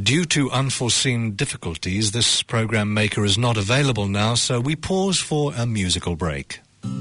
Due to unforeseen difficulties, this program maker is not available now, so we pause for a musical break.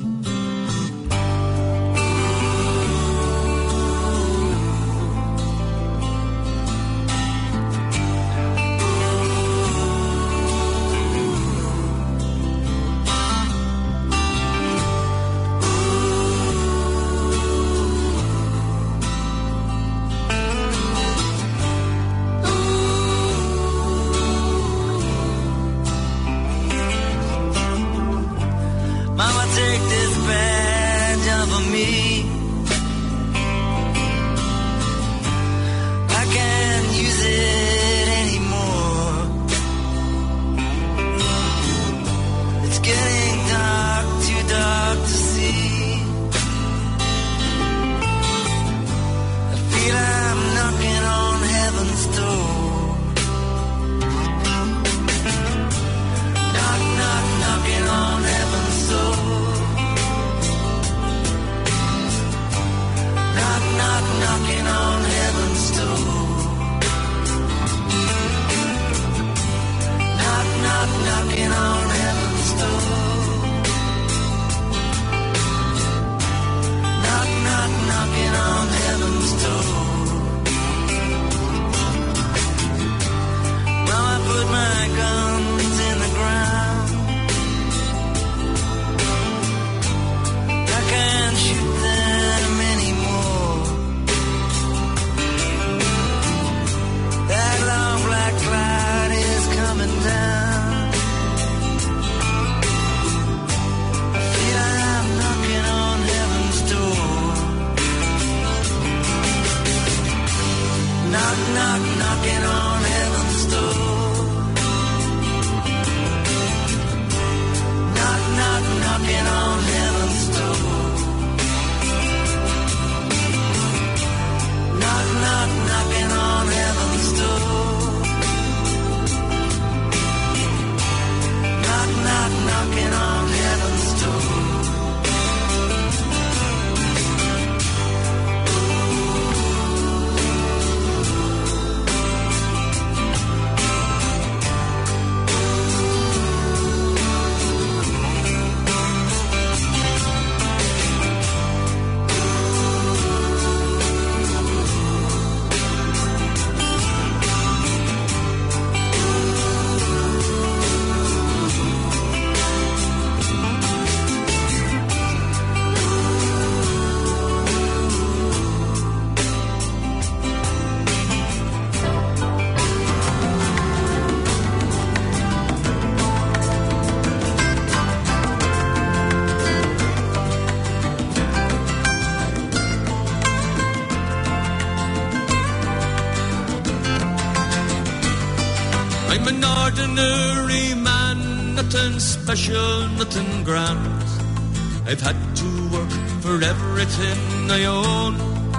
Special, nothing grand. I've had to work for everything I own.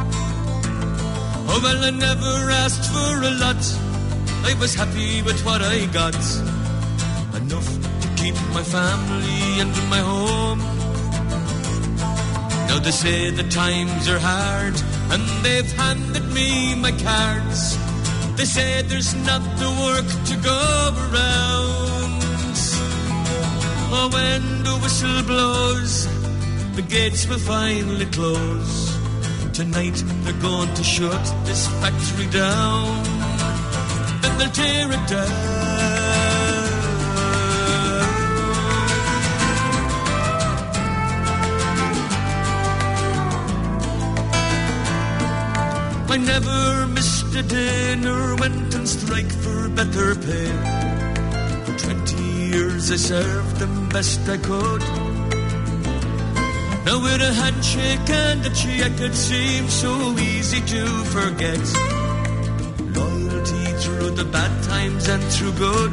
Oh well, I never asked for a lot. I was happy with what I got. Enough to keep my family and my home. Now they say the times are hard, and they've handed me my cards. They say there's not the work to go around. Oh, when the whistle blows, the gates will finally close. Tonight they're going to shut this factory down. Then they'll tear it down. I never missed a dinner, went on strike for better pay. For 20 years I served them best I could. Now with a handshake and a check it seems so easy to forget. Loyalty through the bad times and through good.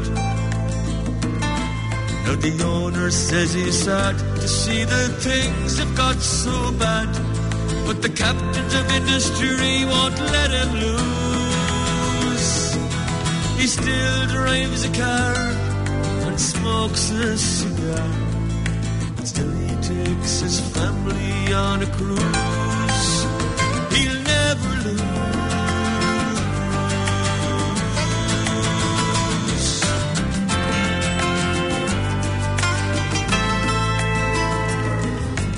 Now the owner says he's sad to see the things have got so bad, but the captains of industry won't let him lose. He still drives a car and smokes a cigar, and still he takes his family on a cruise. He'll never lose.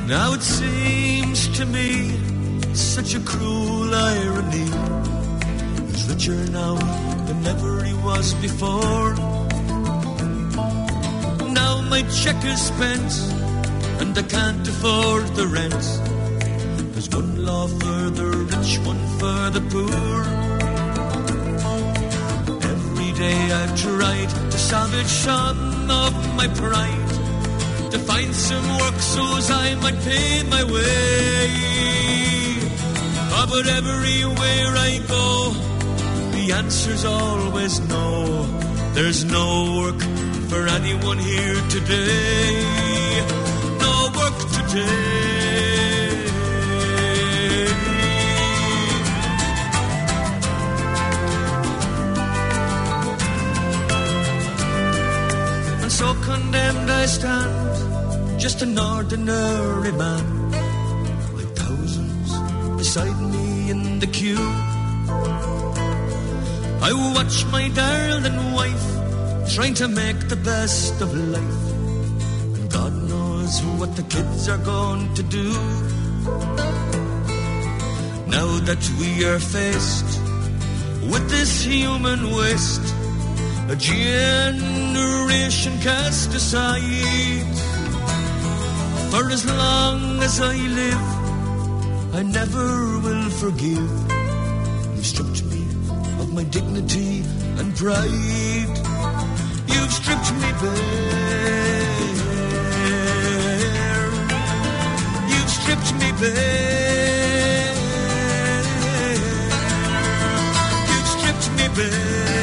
Now it seems to me such a cruel irony. He's richer now than ever he was before. Now my check is spent and I can't afford the rent. There's one law for the rich, one for the poor. Every day I've tried to salvage some of my pride, to find some work so as I might pay my way. Oh, but everywhere I go, the answer's always no. There's no work for anyone here today. No work today. And so condemned I stand, just an ordinary man, like thousands beside me in the queue. I watch my darling wife trying to make the best of life, and God knows what the kids are going to do. Now that we are faced with this human waste, a generation cast aside. For as long as I live, I never will forgive. You've stripped me of my dignity and pride. You've stripped me bare. You've stripped me bare. You've stripped me bare.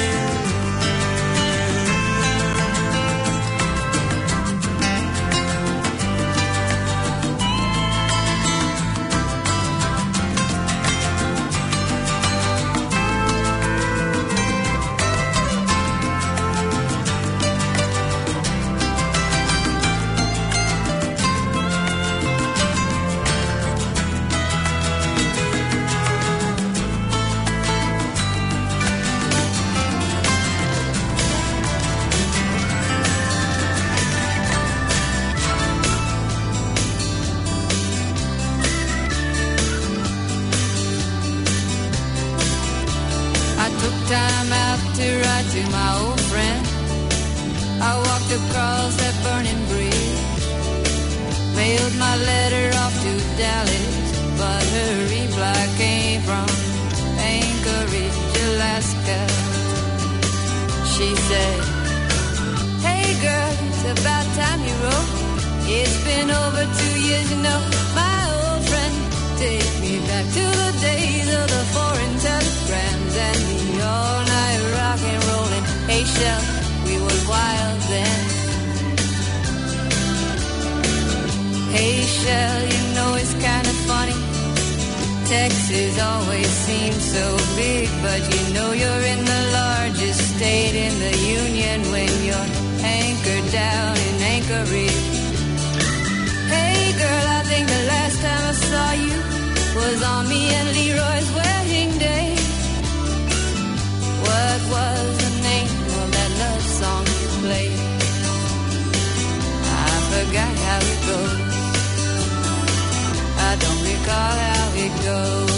Time out to write to my old friend. I walked across that burning bridge, mailed my letter off to Dallas, but her reply came from Anchorage, Alaska. She said, hey girl, it's about time you wrote. It's been over 2 years, you know, my old friend. Take me back to the days of the foreign telegrams and the all-night rock and rollin'. Hey, Shell, we were wild then. Hey, Shell, you know it's kind of funny. Texas always seems so big, but you know you're in the largest state in the union when you're anchored down in Anchorage. Hey, girl, I think the last time I saw you was on me and Leroy's wedding day. What was the name of that love song you played? I forgot how it goes. I don't recall how it goes.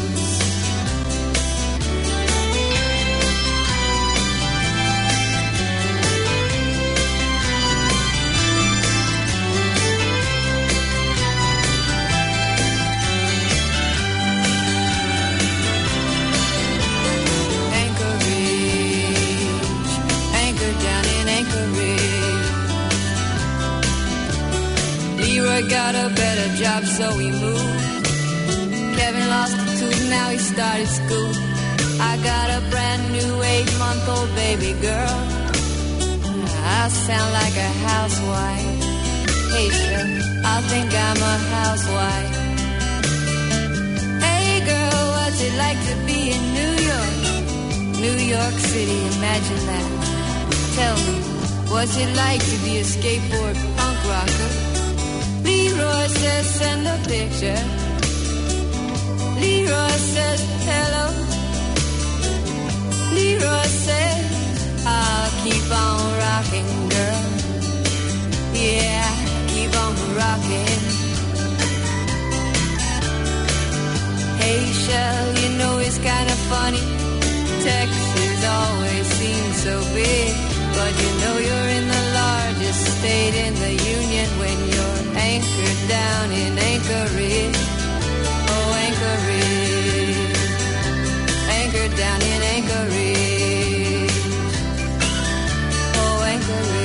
Leroy got a better job, so we moved. Kevin lost a tooth, now he started school. I got a brand new 8-month-old baby girl. I sound like a housewife. Hey, sure, I think I'm a housewife. Hey, girl, what's it like to be in New York? New York City, imagine that. Tell me, what's it like to be a skateboard punk rocker? Leroy says send a picture. Leroy says hello. Leroy says I'll keep on rocking, girl. Yeah, keep on rocking. funny. Texas always seems so big, but you know you're in the largest state in the union when you're anchored down in Anchorage. Oh, Anchorage, anchored down in Anchorage. Oh, Anchorage.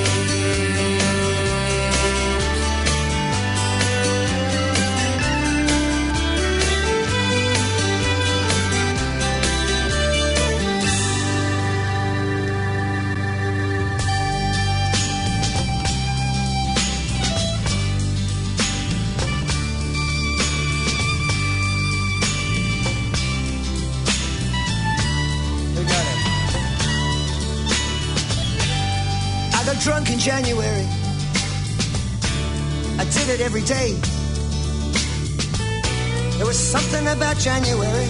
Drunk in January, I did it every day. There was something about January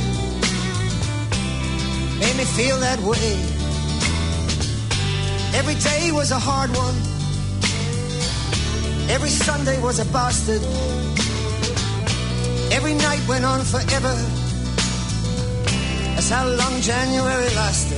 made me feel that way. Every day was a hard one. Every Sunday was a bastard. Every night went on forever. That's how long January lasted.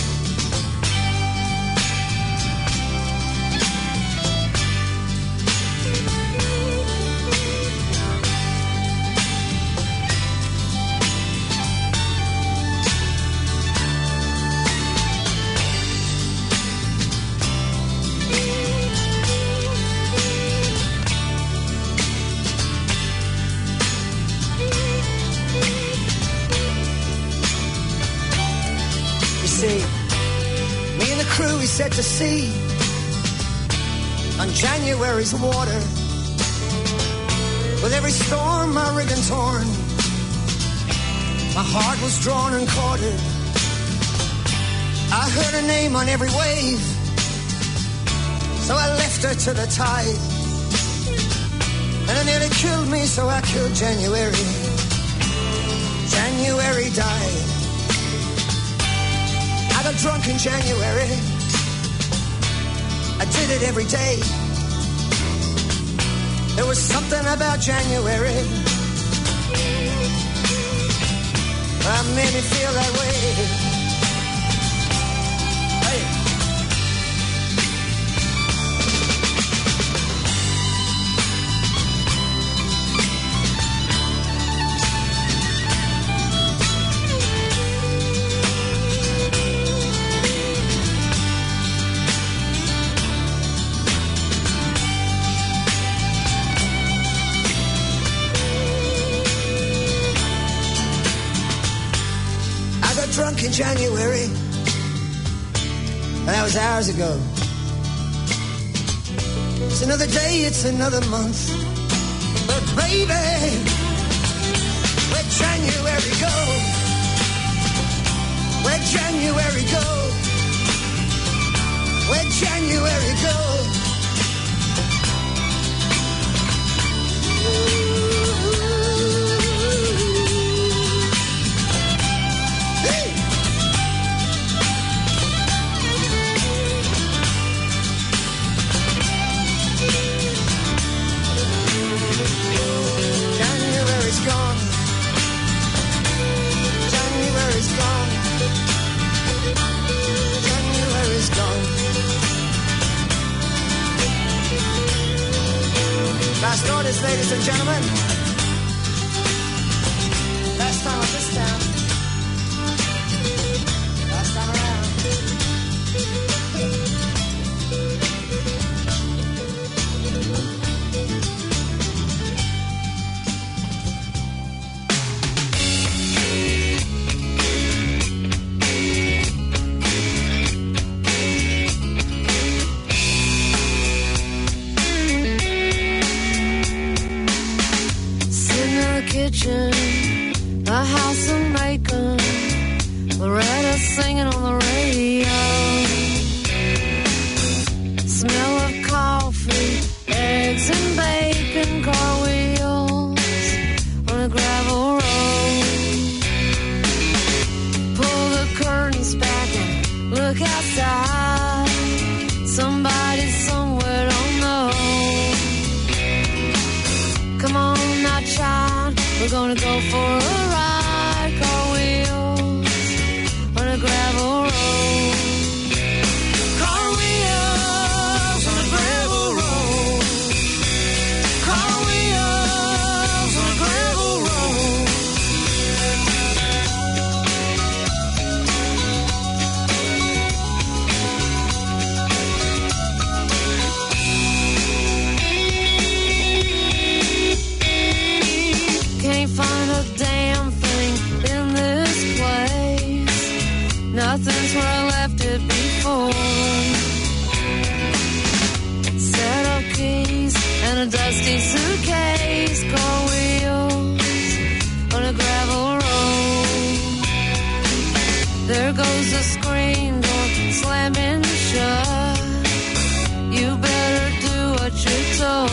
Set to sea on January's water. With every storm my rigging torn, my heart was drawn and quartered. I heard her name on every wave, so I left her to the tide. And it nearly killed me, so I killed January. January died. I got drunk in January. I did it every day. There was something about January that made me feel that way. Hey. Drunk in January, and that was hours ago. It's another day, it's another month, but baby, where'd January go? Where'd January go? Where'd January go? Last orders, ladies and gentlemen. Last time at this town. Last time around. A house of Macon, Loretta singing on the radio. Smell of coffee, eggs and bacon, car wheels on a gravel road. Pull the curtains back and look outside. Somebody somewhere don't know. Come on now, child, we're gonna go for a ride. Car wheels dusty suitcase, car wheels on a gravel road. There goes the screen door slamming shut. You better do what you're told.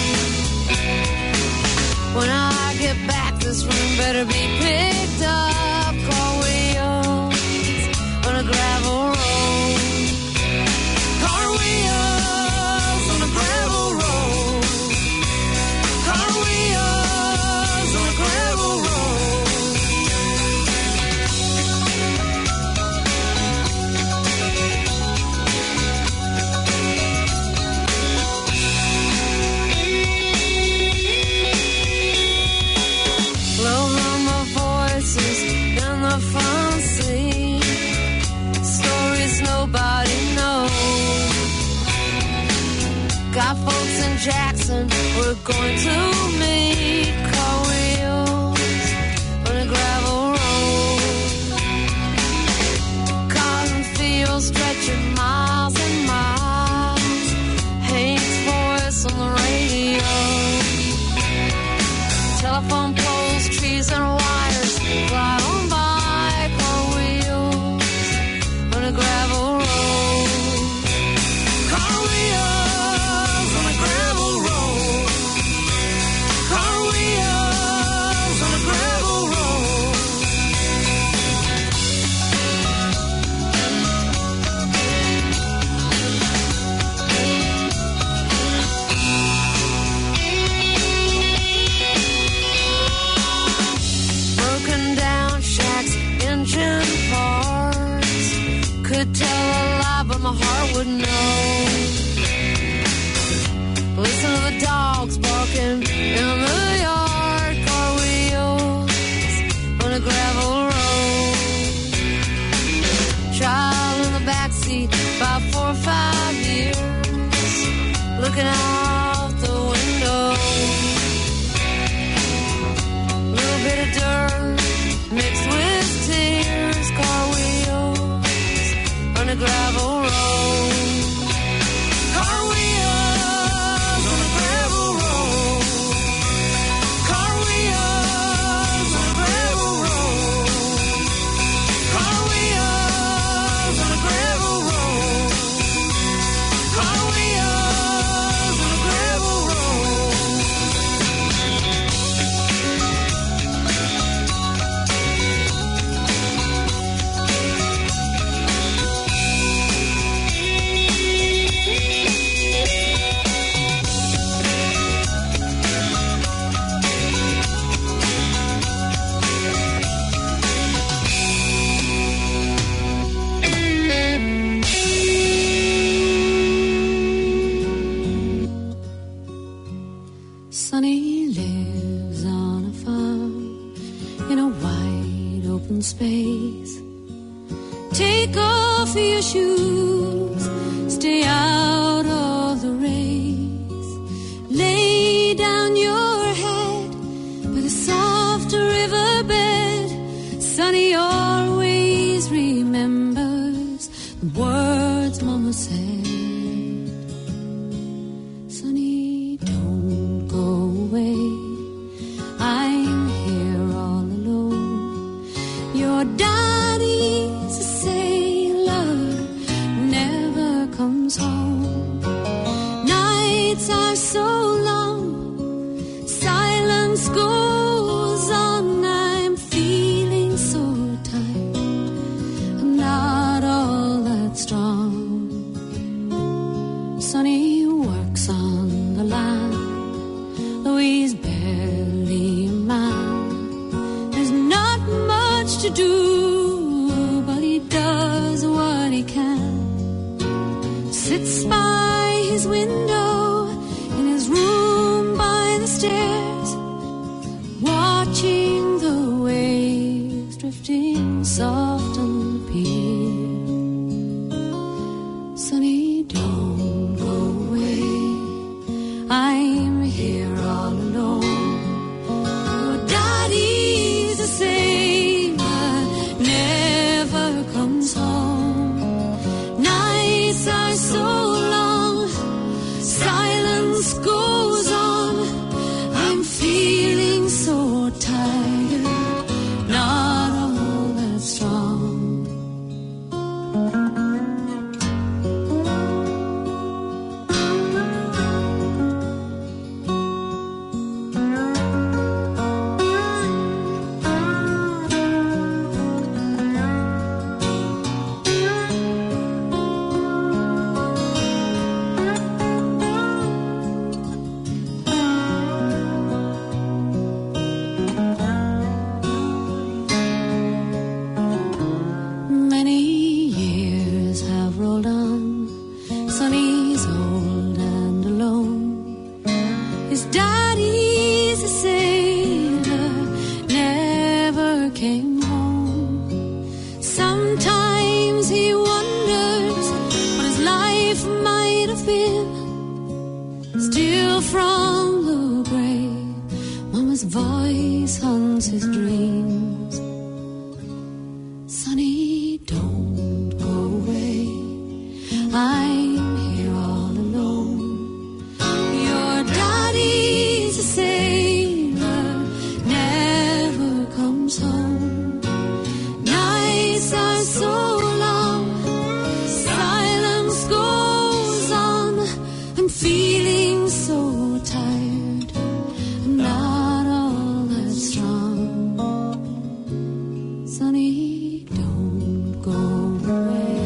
When I get back, this room better be picked up. Car wheels on a gravel road. Car wheels on a gravel road. Car wheels on a gravel road. Low mama voices in the front seat. Stories nobody knows. Got folks in Jackson we're going to meet. Car wheels on a gravel road. Cotton fields stretching miles and miles. Hank's voice on the radio. Telephone poles, trees and wires fly on by. Car wheels on a gravel road. Car wheels on a gravel road. Car wheels on a gravel road. Broken down shacks, engine parts. Could tell a lie, but my heart would know. Listen to the dogs barking in the yard. Car wheels on a gravel road. Child in the backseat, about 4 or 5 years, looking out the window. Little bit of dirt mixed with tears. Car wheels on a gravel road. Car wheels on a gravel road. Car wheels on a gravel road. Car wheels on a gravel road. Car wheels on a gravel road. Sonny lives on a farm in a wide open space. Take off your shoes, stay out of the race. Lay down your head by the soft riverbed. Sonny always remembers the words Mama said. Sonny, don't go away. I'm here all alone. Your daddy's a sailor, never comes home. Nights are so long, silence goes on. I'm feeling so tired, I'm not all that strong. Sonny works on the land, though he's barely a man. There's not much to do, but he does what he can. Sits by his window in his room by the stairs, watching the waves drifting soft on the pier. Sonny, don't go away. I'm here all alone. Your daddy's a sailor, never comes home. Nights are so long, silence goes on. His daddy's a sailor, never came home. Sometimes he wonders what his life might have been. Still from the grave, Mama's voice haunts his dreams. Sonny, don't go away, I'm here all alone. Your daddy's a sailor, never comes home. Nights are so long, silence goes on. I'm feeling so tired, I'm not all that strong. Sonny, don't go away.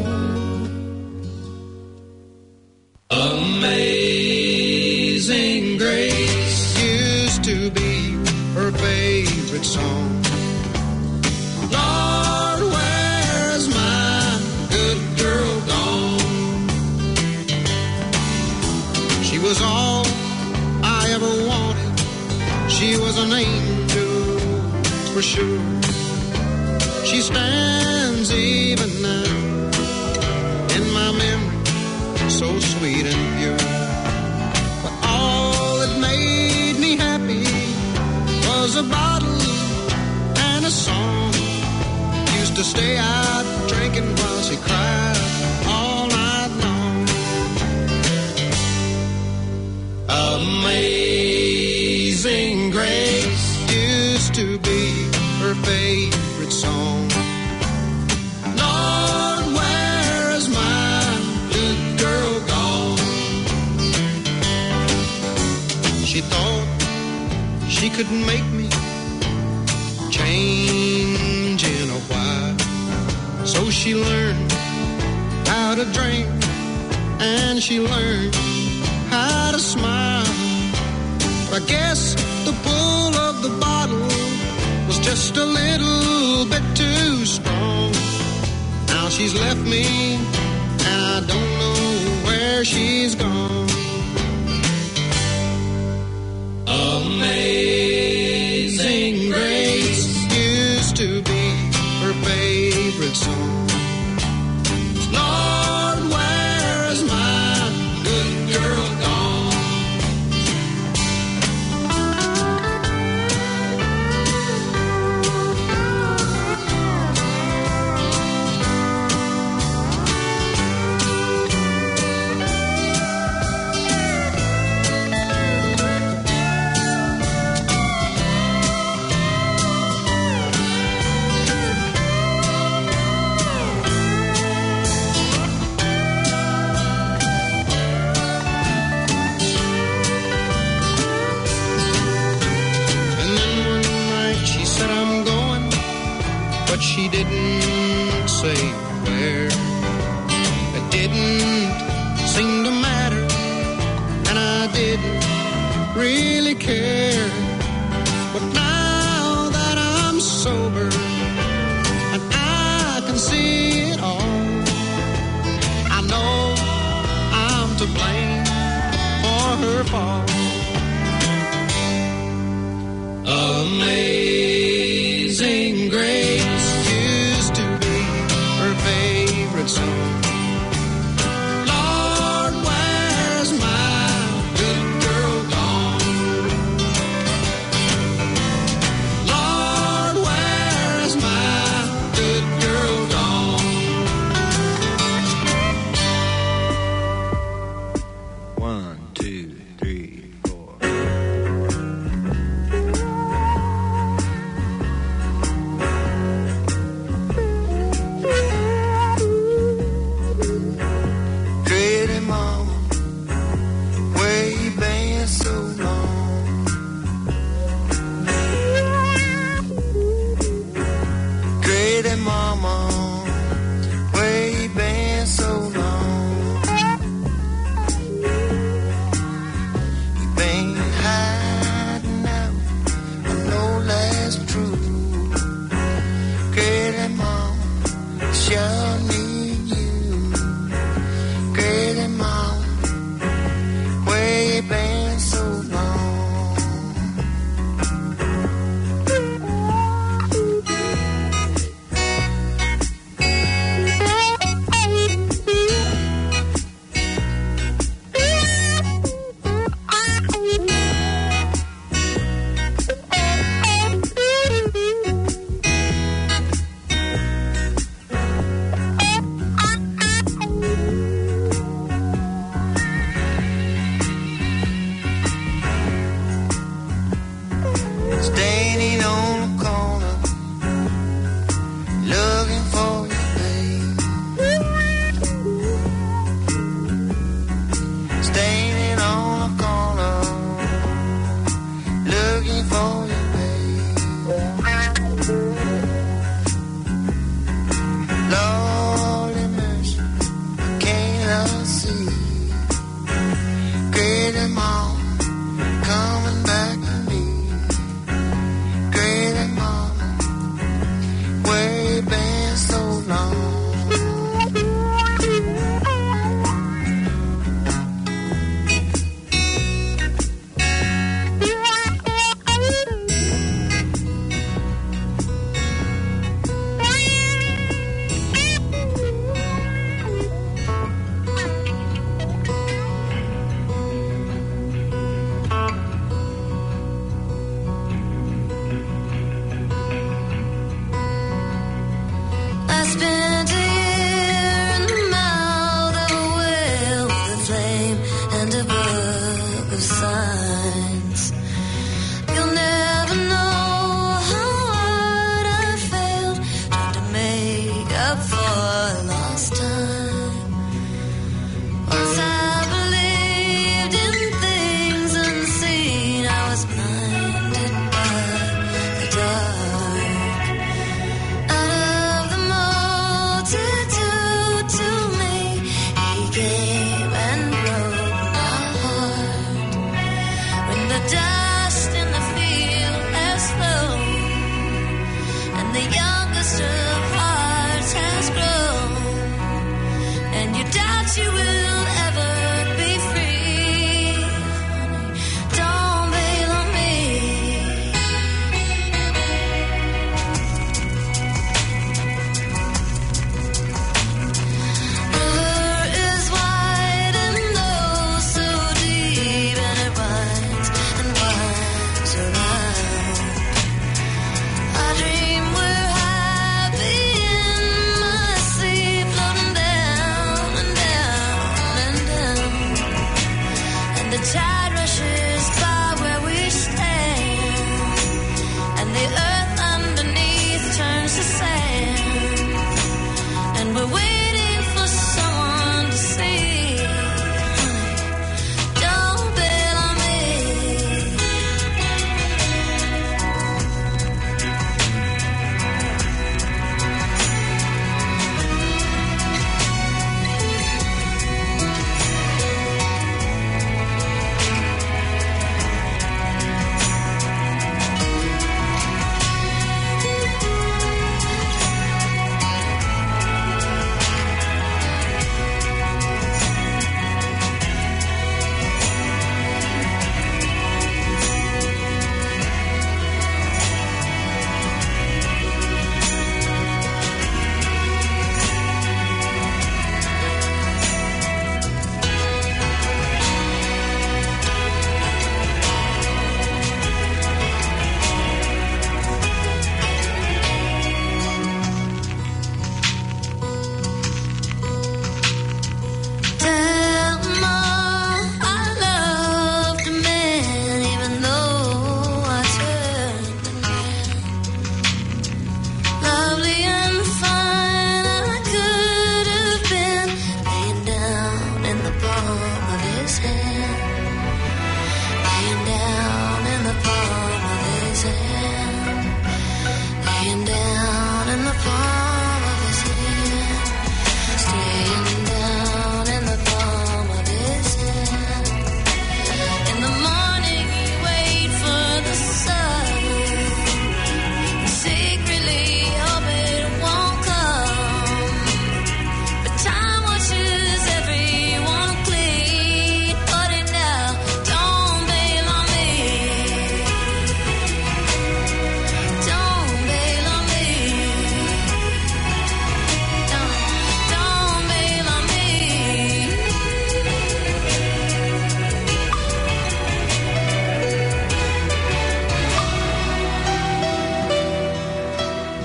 Amazing Grace used to be her favorite song. Lord, where's my good girl gone? She was all I ever wanted. She was an angel for sure. She stands even now in my memory, so sweet and pure. But all that made me happy was a bottle and a song. Used to stay out drinking while she cried all night long. Amazing Grace used to be her favorite song. Lord, where is my good girl gone? She thought she could make me change in a while. So she learned how to drink and she learned how to smile. But I guess the pull of the bottle was just a little bit too strong. Now she's left me and I don't know where she's gone. Amazing Grace used to be her favorite song. Lord, where is my good girl gone? She didn't say where. It didn't seem to matter, and I didn't really care. But now that I'm sober and I can see it all, I know I'm to blame for her fall. Amazing Grace used to be her favorite song. Lord, where's my good girl gone? Lord, where's my good girl gone? 1, 2, 3, 4.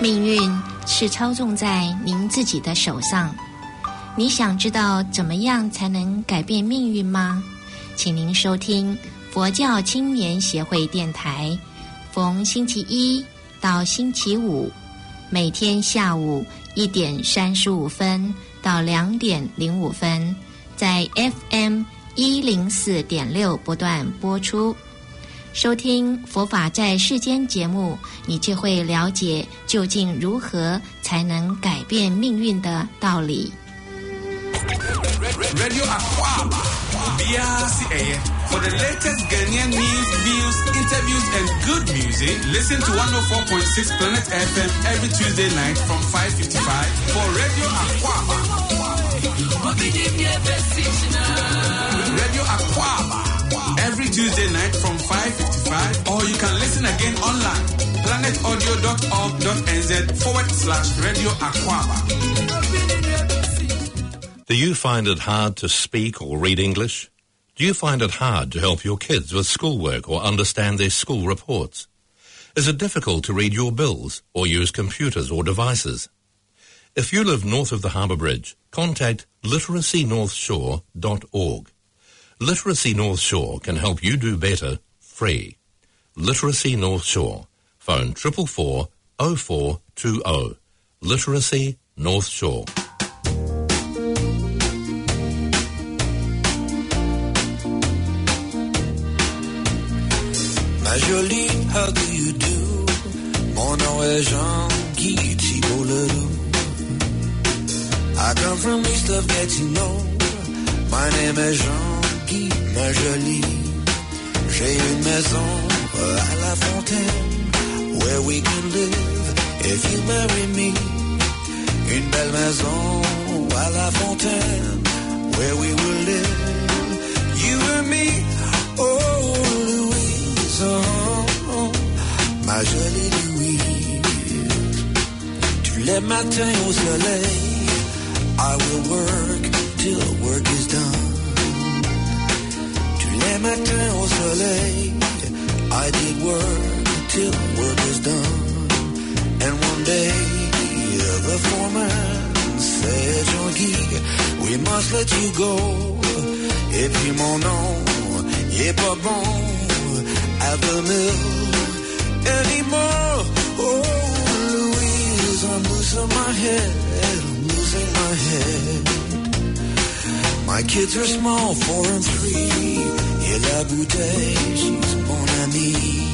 命运是操纵在您自己的手上。你想知道怎么样才能改变命运吗？请您收听佛教青年协会电台，逢星期一到星期五，每天下午1点35分到2点05分，在 FM104.6 不断播出。收听佛法在世间节目，你就会了解究竟如何才能改变命运的道理。 Radio Aquaba, BRCA. For the latest Ghanaian news, views, interviews, and good music, listen to 104.6 Planet FM every Tuesday night from 5:55 for Radio Aquaba. Radio Aquaba, every Tuesday night from 5:55, or you can listen again online, planetaudio.org.nz/Radio Aquaba. Do you find it hard to speak or read English? Do you find it hard to help your kids with schoolwork or understand their school reports? Is it difficult to read your bills or use computers or devices? If you live north of the Harbour Bridge, contact literacynorthshore.org. Literacy North Shore can help you do better free. Literacy North Shore. Phone 444 0420. Literacy North Shore. Ma jolie, how do you do? Mon nom est Jean-Guy Thibault-Ledoux. I come from east of Gatineau. My name is Jean-Guy, ma jolie. J'ai une maison à La Fontaine where we can live if you marry me. Une belle maison à La Fontaine where we will live, you and me. Oh, Louise, oh, ma jolie Louise. Tous les matins au soleil, I will work till work is done. Tous les matins au soleil, I did work till work is done. And one day, the foreman said, Jean-Guy, we must let you go. Et puis mon nom, il est pas bon at the mill anymore. Oh, Louise, I'm losing my head, I'm losing my head. My kids are small, 4 and 3. Et la bouteille, she's mon amie.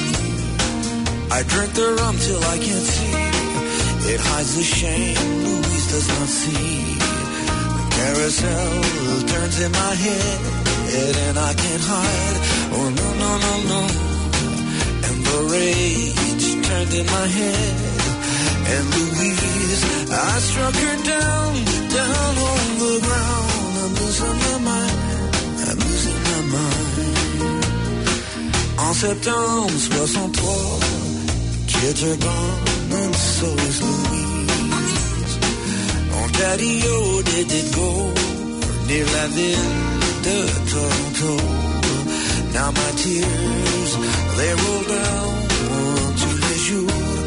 I drink the rum till I can't see. It hides the shame Louise does not see. The carousel turns in my head, and I can't hide. Oh no, no, no, no. And the rage turned in my head. And Louise, I struck her down, down on the ground. I'm losing my mind, I'm losing my mind. En septembre 63, kids are gone and so is Louise. Ontario did go near la ville de Toronto. Now my tears, they roll down tous les jours.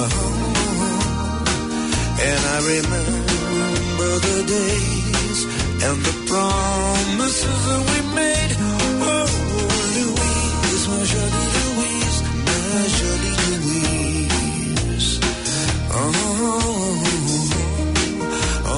And I remember the days and the promises that we made. Oh, Louise, my jolie Louise, my jolie Louise. Oh, oh, oh, oh,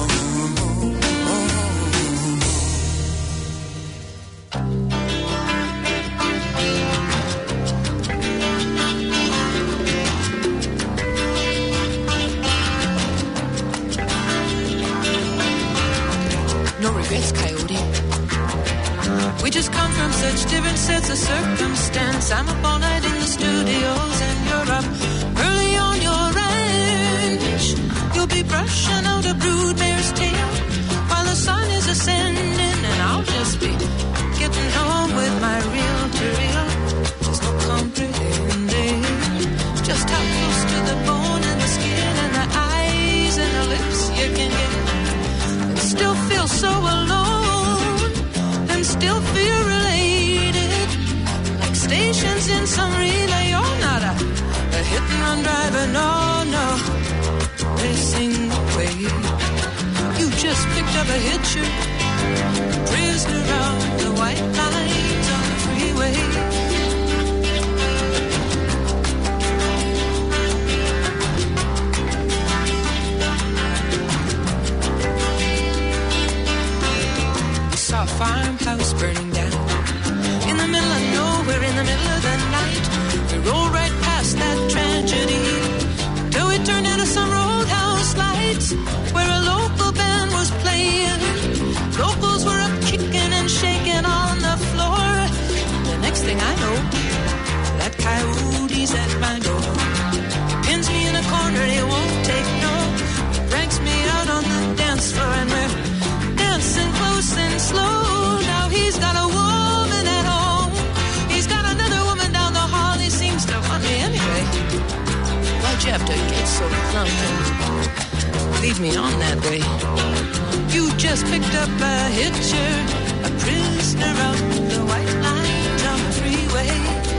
No regrets, Coyote. We just come from such different sets of circumstance. I'm up all night in the studios and you're up early on your ranch. You'll be brushing out a broodmare's tail while the sun is ascending, and I'll just be getting home with my reel-to-reel. There's no comprehending just how close to the bone and the skin and the eyes and the lips you can get. And still feel so alone and still feel related, like stations in some relay. You're not a hit and run driver, no, racing away. You just picked up a hitcher, prisoner on the white lines on the freeway. A farmhouse burning down in the middle of nowhere, in the middle of the night. We rolled right past that tragedy till we turned into some roadhouse lights where a local band was playing. Locals were up kicking and shaking on the floor. The next thing I know, that coyote's at my door. Pins me in a corner, he won't take no. Drags me out on the dance floor and we're dancing close and slow. Now he's got a woman at home. He's got another woman down the hall. He seems to want me anyway. Why'd you have to get so plump and lead me on that way? You just picked up a hitcher, a prisoner of the white lines on the freeway.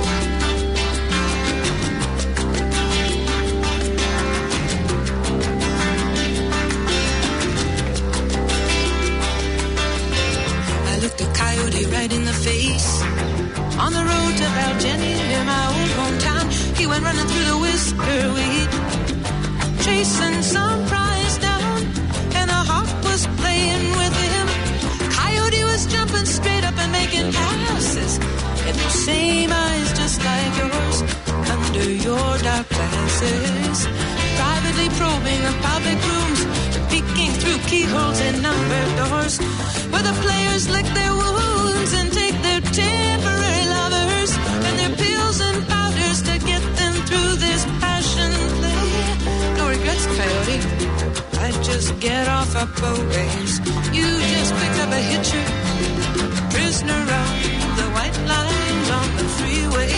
The coyote right in the face on the road to Valgenny near my old hometown. He went running through the whisker weed, chasing some prize down, and a hawk was playing with him. Coyote was jumping straight up and making passes, and those same eyes just like yours under your dark glasses, privately probing the public rooms, peeking through keyholes in numbered doors, where the players lick their wounds and take their temporary lovers and their pills and powders to get them through this passion play. No regrets, coyote, I'd just get off up a ways. You just picked up a hitcher, prisoner of the white lines on the freeway.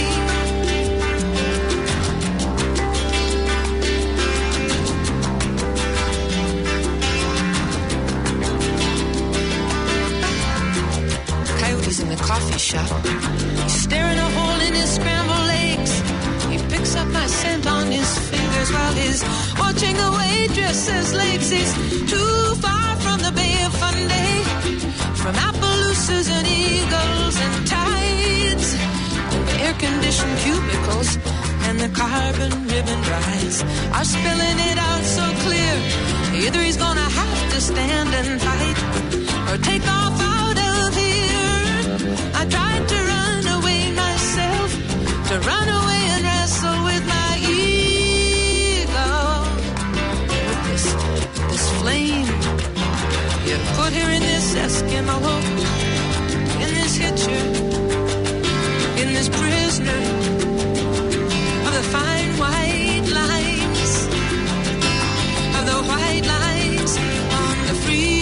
In the coffee shop, he's staring a hole in his scrambled eggs. He picks up my scent on his fingers while he's watching the waitress's legs. He's too far from the Bay of Fundy, from Appaloosas and eagles and tides, and the air-conditioned cubicles and the carbon ribbon rides are spelling it out so clear. Either he's gonna have to stand and fight or take off out of here. I tried to run away myself, to run away and wrestle with my ego. With this flame you put here in this Eskimo, in this hitcher, in this prisoner of the fine white lines, of the white lines on the free.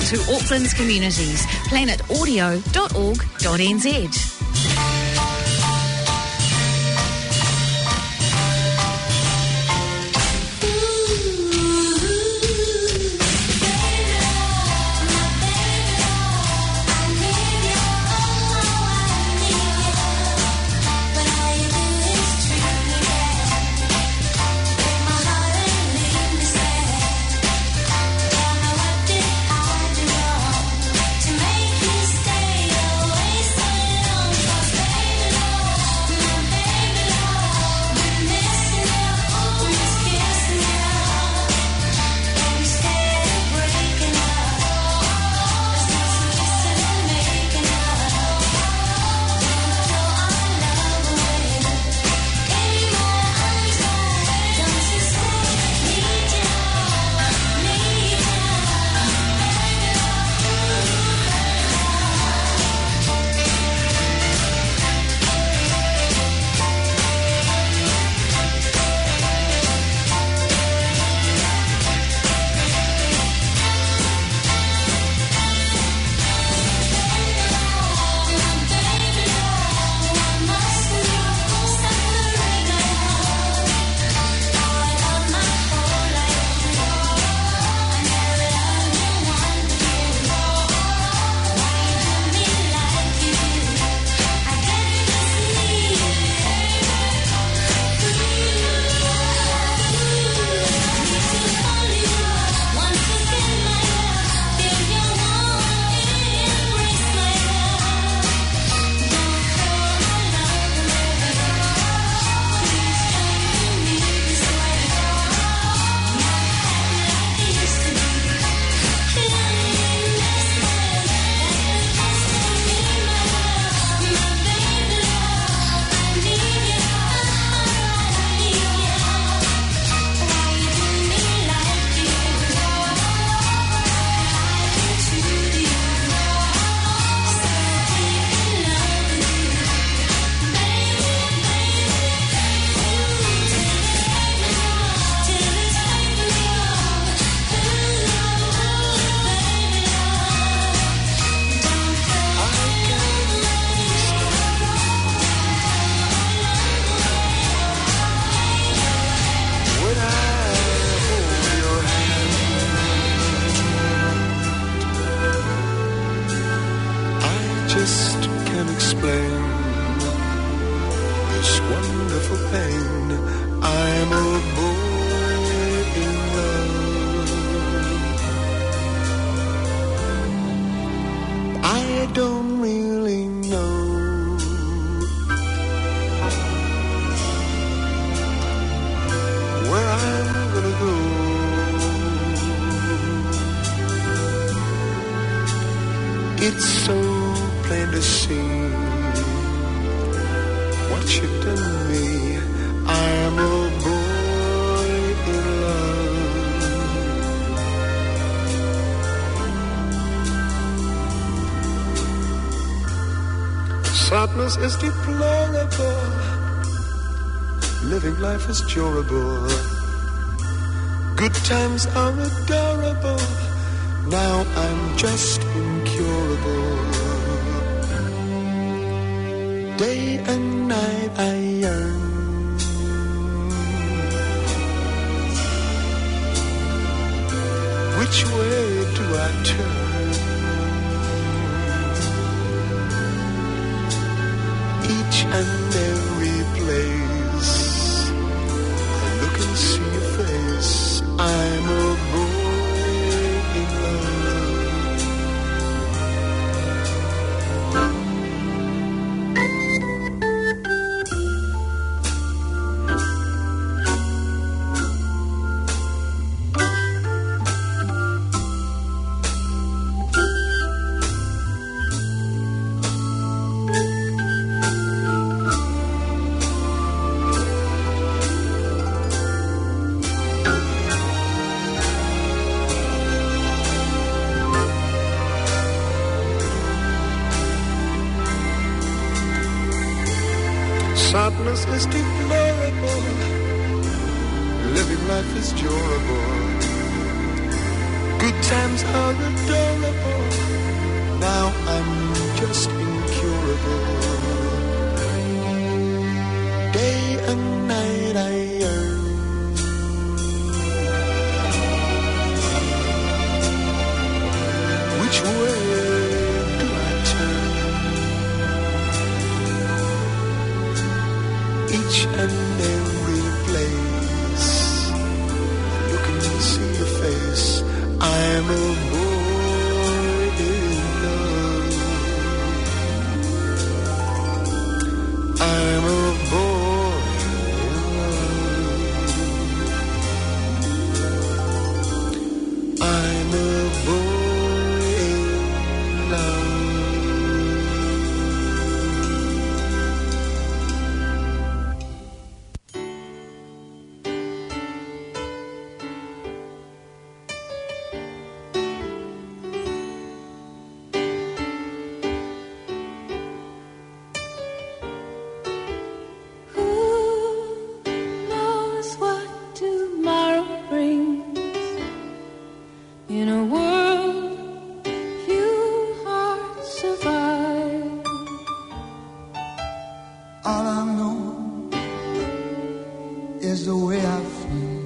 to Auckland's communities. planetaudio.org.nz. It's so plain to see what you've done to me. I'm a boy in love. Sadness is deplorable. Living life is durable. Good times are adorable. Now I'm just incurable. Day and night I yearn. Which way do I turn? Each and every place I look and see your face. I'm a boy in love. Sadness is deplorable. Living life is durable. Good times are adorable. Now I'm just incurable. Day and night I yearn. Which way do I turn? Each and every place you can see your face. I'm a boy in love. I'm a boy in love. I'm a boy in love. Who knows what tomorrow brings? In a world few hearts survive. All I know is the way I feel.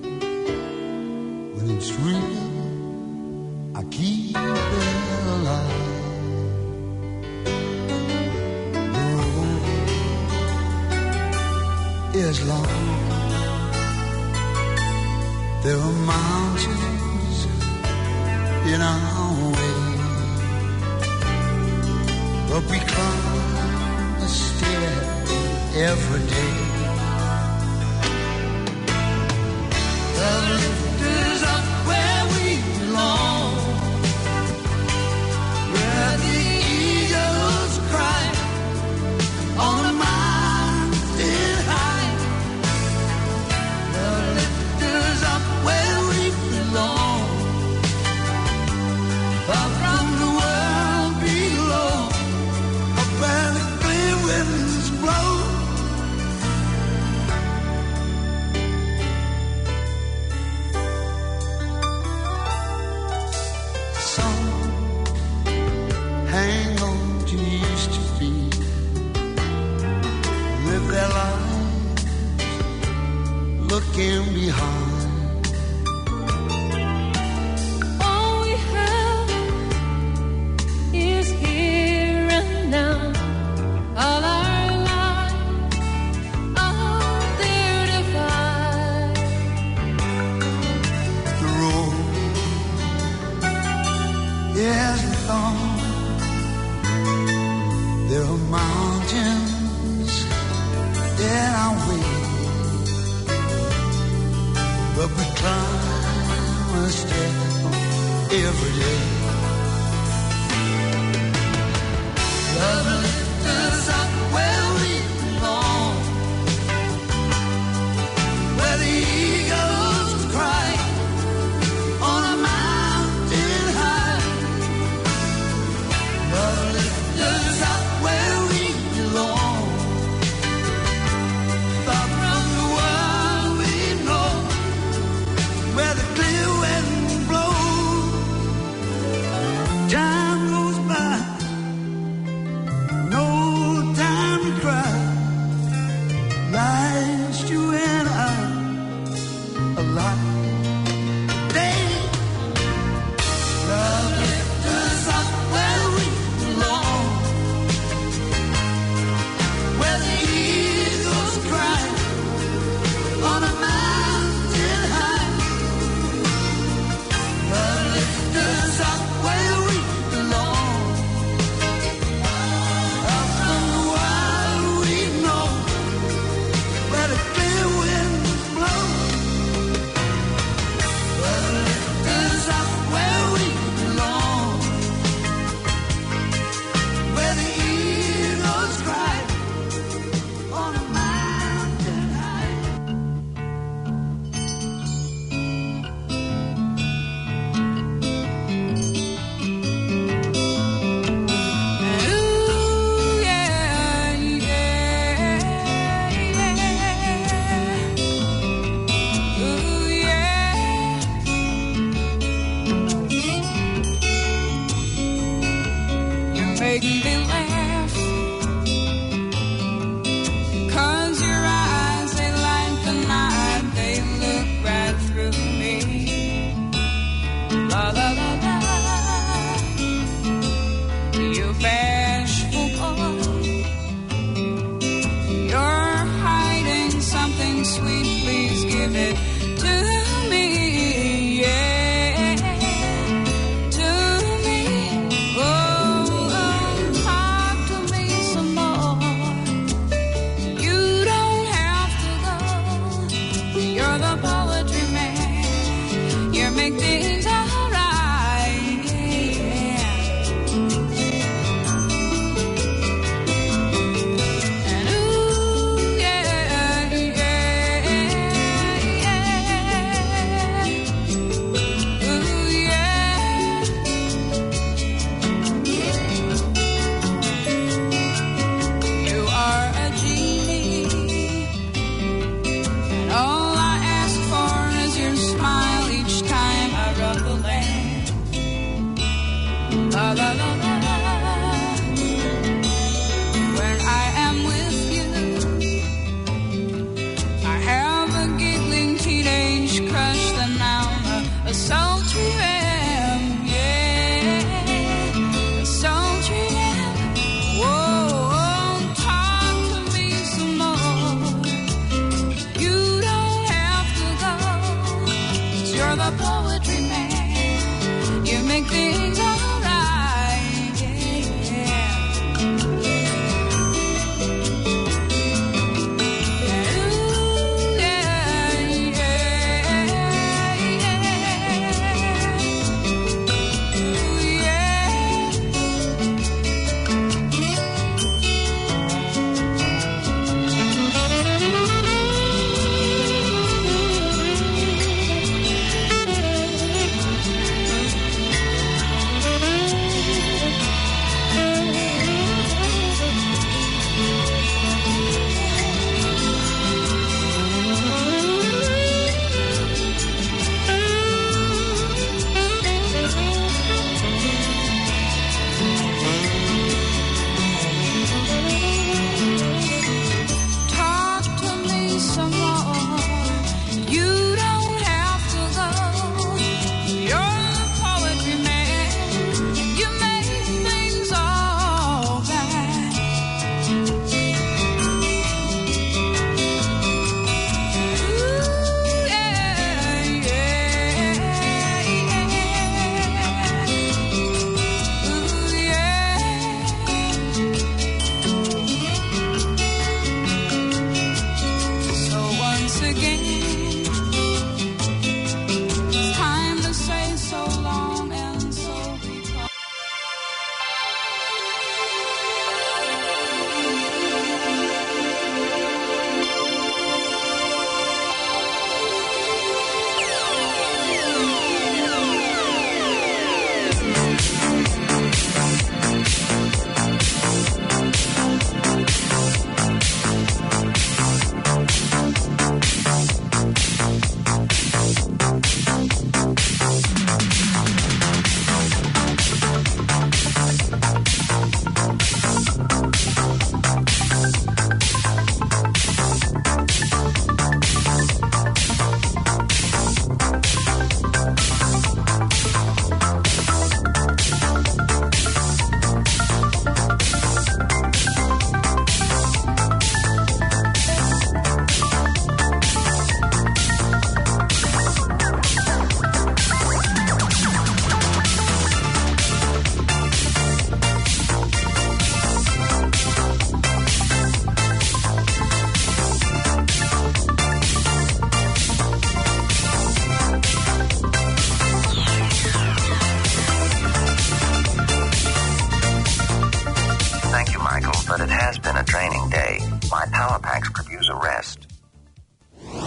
When it's real, I keep it alive. The road is long. There are mountains in our way, but we climb a stair every day. The lift is up where we belong, where the eagles cry on a mountain high. The lift is up where we belong, far from the world below, up where the clear winds blow. Some hang on to used to be, live their lives looking behind. All we have is here and now. All our lives are there to find. The road is long. There are mountains in our way, but we climb a step every day. The lift is up where we belong, where the eagles cry on a mountain high. The lift is up where we belong, far from the world we know, where the clear winds blow. Time goes by, no time to cry. Life's you and I alive. Day, the lift is up where we belong, where the eagles cry on a mountain high. The lift is up where we belong, up from the world we know, where the clear winds blow. sweet, please give it to me, yeah, to me. Oh, talk to me some more. You don't have to go. You're the poetry man. You make things alright, yeah. And ooh, yeah, yeah, yeah. Ooh, yeah. You are a genie, and all I ask for is your smile each time I rub the lamp. La la la la la. When I am with you, I have a giggling teenage crush, then now a sultry ram, yeah, a sultry ram. Whoa, talk to me some more. You don't have to go, 'cause you're the poetry man. You make things